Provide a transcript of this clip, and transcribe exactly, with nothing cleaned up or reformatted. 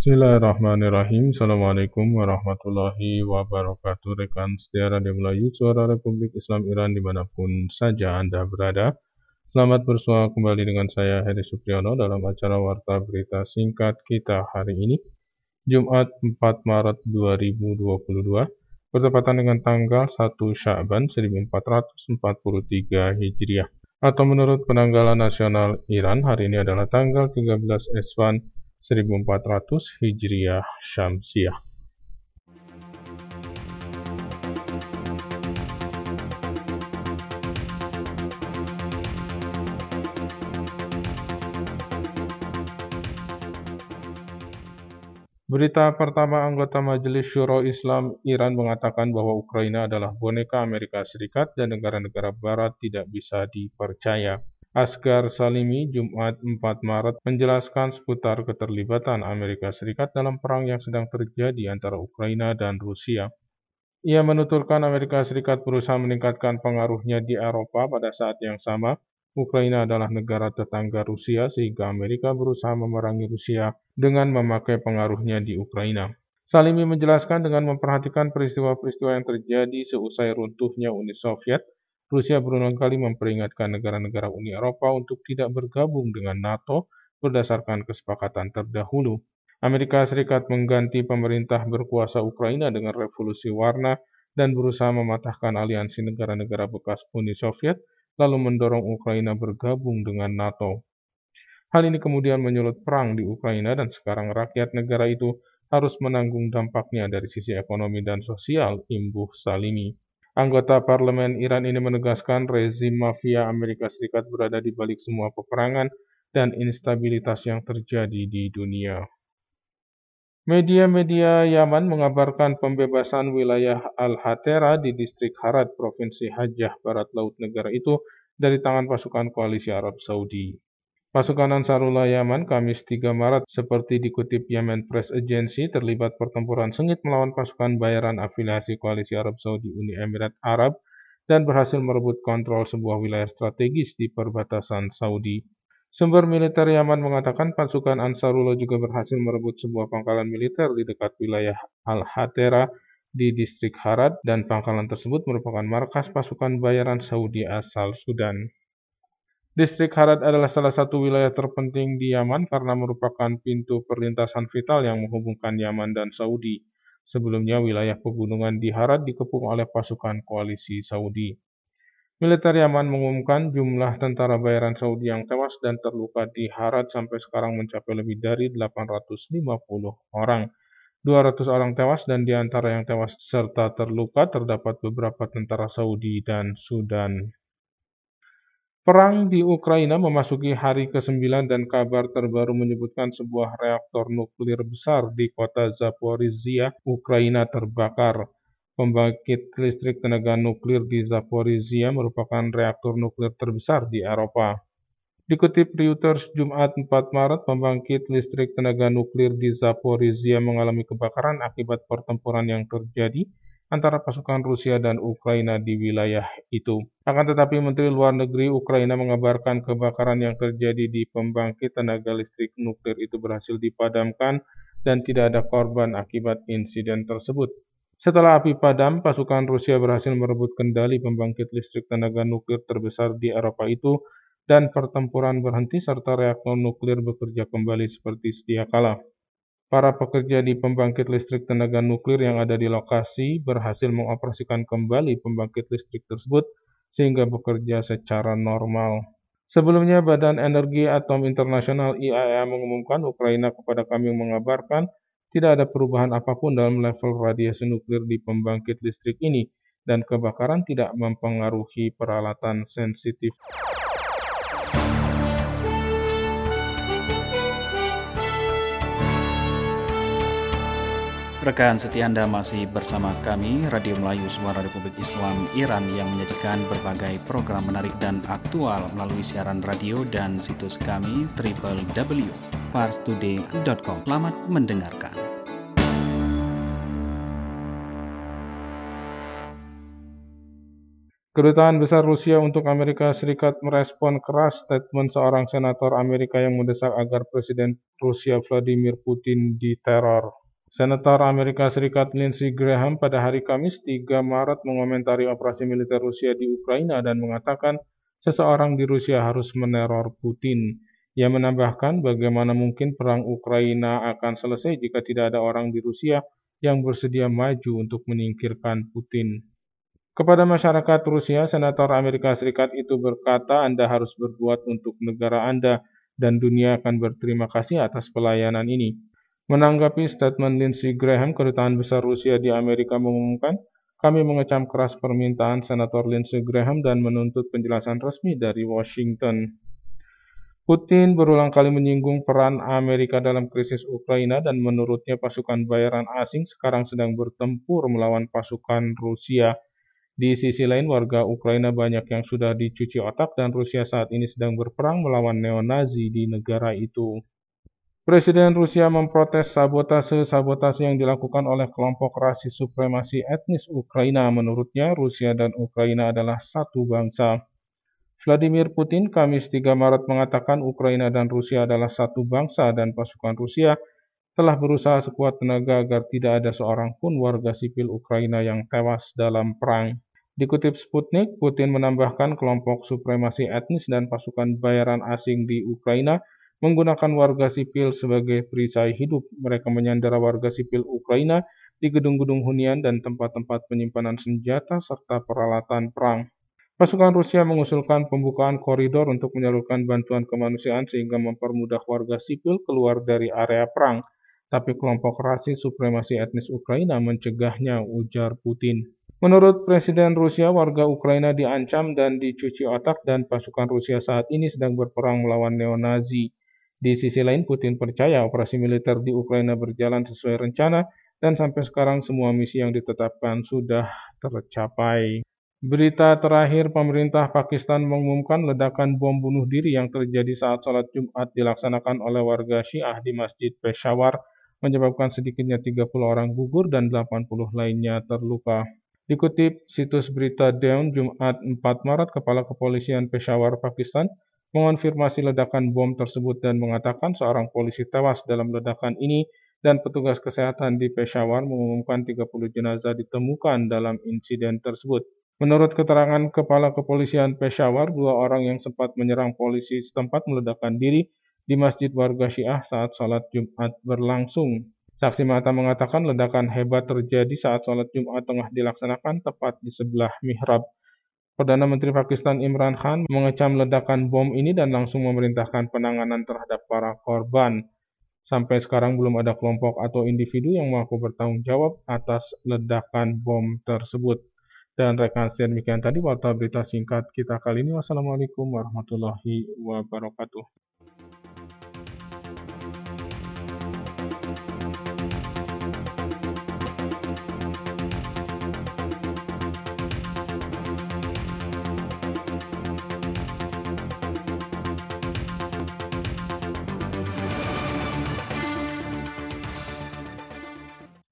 Bismillahirrahmanirrahim. Assalamualaikum warahmatullahi wabarakatuh. Rekan setia Radio Melayu, Suara Republik Islam Iran dimanapun saja Anda berada. Selamat bersua kembali dengan saya Heri Supriyono dalam acara Warta Berita Singkat kita hari ini, Jumat empat Maret dua ribu dua puluh dua, bertepatan dengan tanggal satu Sya'ban seribu empat ratus empat puluh tiga Hijriah. Atau menurut penanggalan nasional Iran, hari ini adalah tanggal tiga belas Eswan seribu empat ratus Hijriah Syamsiah. Berita pertama, anggota Majelis Syuro Islam Iran mengatakan bahwa Ukraina adalah boneka Amerika Serikat dan negara-negara Barat tidak bisa dipercaya. Asghar Salimi, Jumat empat Maret, menjelaskan seputar keterlibatan Amerika Serikat dalam perang yang sedang terjadi antara Ukraina dan Rusia. Ia menuturkan Amerika Serikat berusaha meningkatkan pengaruhnya di Eropa. Pada saat yang sama, Ukraina adalah negara tetangga Rusia, sehingga Amerika berusaha memerangi Rusia dengan memakai pengaruhnya di Ukraina. Salimi menjelaskan dengan memperhatikan peristiwa-peristiwa yang terjadi seusai runtuhnya Uni Soviet, Rusia berulang kali memperingatkan negara-negara Uni Eropa untuk tidak bergabung dengan NATO berdasarkan kesepakatan terdahulu. Amerika Serikat mengganti pemerintah berkuasa Ukraina dengan revolusi warna dan berusaha mematahkan aliansi negara-negara bekas Uni Soviet, lalu mendorong Ukraina bergabung dengan NATO. Hal ini kemudian menyulut perang di Ukraina dan sekarang rakyat negara itu harus menanggung dampaknya dari sisi ekonomi dan sosial, imbuh Salimi. Anggota parlemen Iran ini menegaskan rezim mafia Amerika Serikat berada di balik semua peperangan dan instabilitas yang terjadi di dunia. Media-media Yaman mengabarkan pembebasan wilayah Al-Hatera di distrik Harad, Provinsi Hajjah, Barat Laut negara itu dari tangan pasukan koalisi Arab Saudi. Pasukan Ansarullah Yaman Kamis tiga Maret, seperti dikutip Yemen Press Agency, terlibat pertempuran sengit melawan pasukan bayaran afiliasi koalisi Arab Saudi Uni Emirat Arab dan berhasil merebut kontrol sebuah wilayah strategis di perbatasan Saudi. Sumber militer Yaman mengatakan pasukan Ansarullah juga berhasil merebut sebuah pangkalan militer di dekat wilayah Al-Hatera di distrik Harad, dan pangkalan tersebut merupakan markas pasukan bayaran Saudi asal Sudan. Distrik Harad adalah salah satu wilayah terpenting di Yaman karena merupakan pintu perlintasan vital yang menghubungkan Yaman dan Saudi. Sebelumnya, wilayah pegunungan di Harad dikepung oleh pasukan koalisi Saudi. Militer Yaman mengumumkan jumlah tentara bayaran Saudi yang tewas dan terluka di Harad sampai sekarang mencapai lebih dari delapan ratus lima puluh orang. dua ratus orang tewas, dan di antara yang tewas serta terluka terdapat beberapa tentara Saudi dan Sudan. Perang di Ukraina memasuki hari kesembilan dan kabar terbaru menyebutkan sebuah reaktor nuklir besar di kota Zaporizhia, Ukraina terbakar. Pembangkit listrik tenaga nuklir di Zaporizhia merupakan reaktor nuklir terbesar di Eropa. Dikutip Reuters Jumat empat Maret, pembangkit listrik tenaga nuklir di Zaporizhia mengalami kebakaran akibat pertempuran yang terjadi antara pasukan Rusia dan Ukraina di wilayah itu. Akan tetapi, Menteri Luar Negeri Ukraina mengabarkan kebakaran yang terjadi di pembangkit tenaga listrik nuklir itu berhasil dipadamkan dan tidak ada korban akibat insiden tersebut. Setelah api padam, pasukan Rusia berhasil merebut kendali pembangkit listrik tenaga nuklir terbesar di Eropa itu, dan pertempuran berhenti serta reaktor nuklir bekerja kembali seperti sedia kala. Para pekerja di pembangkit listrik tenaga nuklir yang ada di lokasi berhasil mengoperasikan kembali pembangkit listrik tersebut sehingga bekerja secara normal. Sebelumnya, Badan Energi Atom Internasional I A E A mengumumkan Ukraina kepada kami mengabarkan tidak ada perubahan apapun dalam level radiasi nuklir di pembangkit listrik ini, dan kebakaran tidak mempengaruhi peralatan sensitif. Rekan setia Anda masih bersama kami, Radio Melayu Suara Republik Islam Iran, yang menyajikan berbagai program menarik dan aktual melalui siaran radio dan situs kami w w w titik pars today titik com. Selamat mendengarkan. Kedutaan Besar Rusia untuk Amerika Serikat merespon keras statement seorang senator Amerika yang mendesak agar Presiden Rusia Vladimir Putin diteror. Senator Amerika Serikat Lindsey Graham pada hari Kamis tiga Maret mengomentari operasi militer Rusia di Ukraina dan mengatakan seseorang di Rusia harus meneror Putin. Ia menambahkan bagaimana mungkin perang Ukraina akan selesai jika tidak ada orang di Rusia yang bersedia maju untuk menyingkirkan Putin. Kepada masyarakat Rusia, Senator Amerika Serikat itu berkata Anda harus berbuat untuk negara Anda dan dunia akan berterima kasih atas pelayanan ini. Menanggapi statement Lindsey Graham, Kedutaan Besar Rusia di Amerika mengumumkan, kami mengecam keras permintaan Senator Lindsey Graham dan menuntut penjelasan resmi dari Washington. Putin berulang kali menyinggung peran Amerika dalam krisis Ukraina dan menurutnya pasukan bayaran asing sekarang sedang bertempur melawan pasukan Rusia. Di sisi lain, warga Ukraina banyak yang sudah dicuci otak dan Rusia saat ini sedang berperang melawan neo-Nazi di negara itu. Presiden Rusia memprotes sabotase-sabotase yang dilakukan oleh kelompok rasis supremasi etnis Ukraina. Menurutnya, Rusia dan Ukraina adalah satu bangsa. Vladimir Putin Kamis tiga Maret mengatakan Ukraina dan Rusia adalah satu bangsa dan pasukan Rusia telah berusaha sekuat tenaga agar tidak ada seorang pun warga sipil Ukraina yang tewas dalam perang. Dikutip Sputnik, Putin menambahkan kelompok supremasi etnis dan pasukan bayaran asing di Ukraina menggunakan warga sipil sebagai perisai hidup. Mereka menyandera warga sipil Ukraina di gedung-gedung hunian dan tempat-tempat penyimpanan senjata serta peralatan perang. Pasukan Rusia mengusulkan pembukaan koridor untuk menyalurkan bantuan kemanusiaan sehingga mempermudah warga sipil keluar dari area perang. Tapi kelompok rasis supremasi etnis Ukraina mencegahnya, ujar Putin. Menurut Presiden Rusia, warga Ukraina diancam dan dicuci otak dan pasukan Rusia saat ini sedang berperang melawan neo-Nazi. Di sisi lain, Putin percaya operasi militer di Ukraina berjalan sesuai rencana dan sampai sekarang semua misi yang ditetapkan sudah tercapai. Berita terakhir, pemerintah Pakistan mengumumkan ledakan bom bunuh diri yang terjadi saat sholat Jumat dilaksanakan oleh warga Syiah di Masjid Peshawar, menyebabkan sedikitnya tiga puluh orang gugur dan delapan puluh lainnya terluka. Dikutip situs berita Dawn Jumat empat Maret, Kepala Kepolisian Peshawar, Pakistan, mengonfirmasi ledakan bom tersebut dan mengatakan seorang polisi tewas dalam ledakan ini dan petugas kesehatan di Peshawar mengumumkan tiga puluh jenazah ditemukan dalam insiden tersebut. Menurut keterangan Kepala Kepolisian Peshawar, dua orang yang sempat menyerang polisi setempat meledakkan diri di masjid warga Syiah saat sholat Jumat berlangsung. Saksi mata mengatakan ledakan hebat terjadi saat sholat Jumat tengah dilaksanakan tepat di sebelah mihrab. Perdana Menteri Pakistan Imran Khan mengecam ledakan bom ini dan langsung memerintahkan penanganan terhadap para korban. Sampai sekarang belum ada kelompok atau individu yang mengaku bertanggung jawab atas ledakan bom tersebut. Dan rekan sekian demikian tadi warta berita singkat kita kali ini. Wassalamualaikum warahmatullahi wabarakatuh.